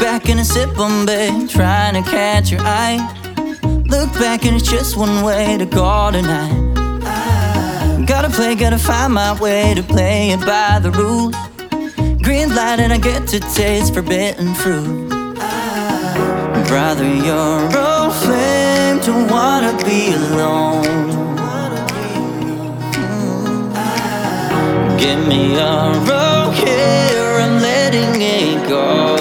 back and I sip on Bombay, trying to catch your eye. Look back and it's just one way to go tonight. Gotta play, gotta find my way to play it by the rules. Green light and I get to taste forbidden fruit. Brother, you're a flame, don't wanna be alone. Give me a rope here, I'm letting it go.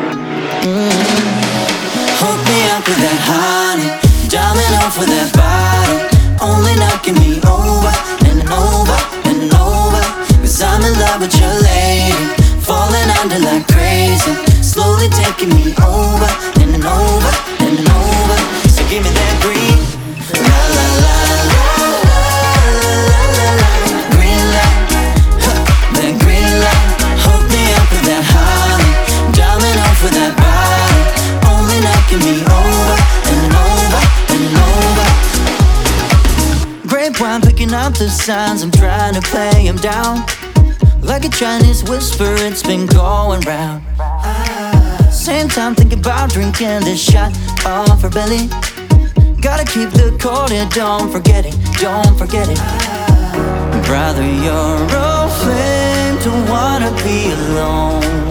Hook me up with that honey, diamond off with that body, only knocking me over and over and over. Cause I'm in love with your lady, falling under like crazy, slowly taking me over and over and over. So give me that green, la la la la la la la la. Green light, that green light. Hook me up with that honey, diamond off with that body, only knocking me over and over and over. Grapevine picking out the signs, I'm trying to play them down. Like a Chinese whisper, it's been going round. Same time thinking about drinking this shot off her belly. Gotta keep the cold and don't forget it, don't forget it. Brother, you're a flame, don't wanna be alone.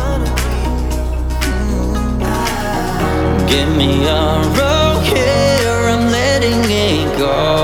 Give me a rope here, I'm letting it go.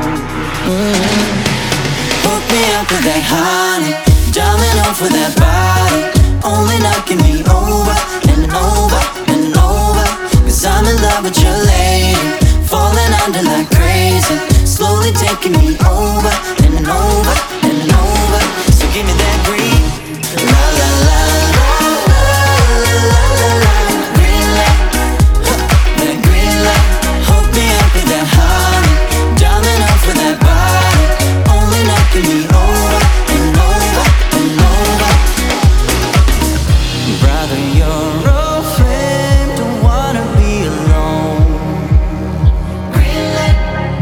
Hook me up with that honey, diamond off with that body, only knocking me over and over and over. Cause I'm in love with your lady, falling under like crazy, slowly taking me over and over and over. So give me that green, la la la la la la la la. Green light, that green light. Hook me up with that honey, diamond off with that body, only knocking me over and over and over. Brother, you're a flame, don't wanna be alone. Green light,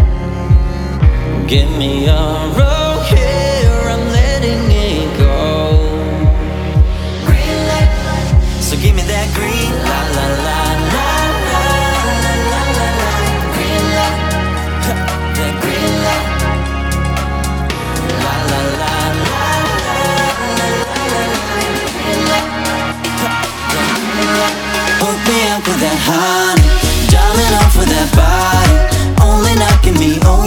give me a rope here, I'm letting it go. Green light, so give me that green, la la la la la la la la la. Green light, that green light, la la la la la la la la. Green light, hook me up with that honey, diamond off with that body, only knocking me over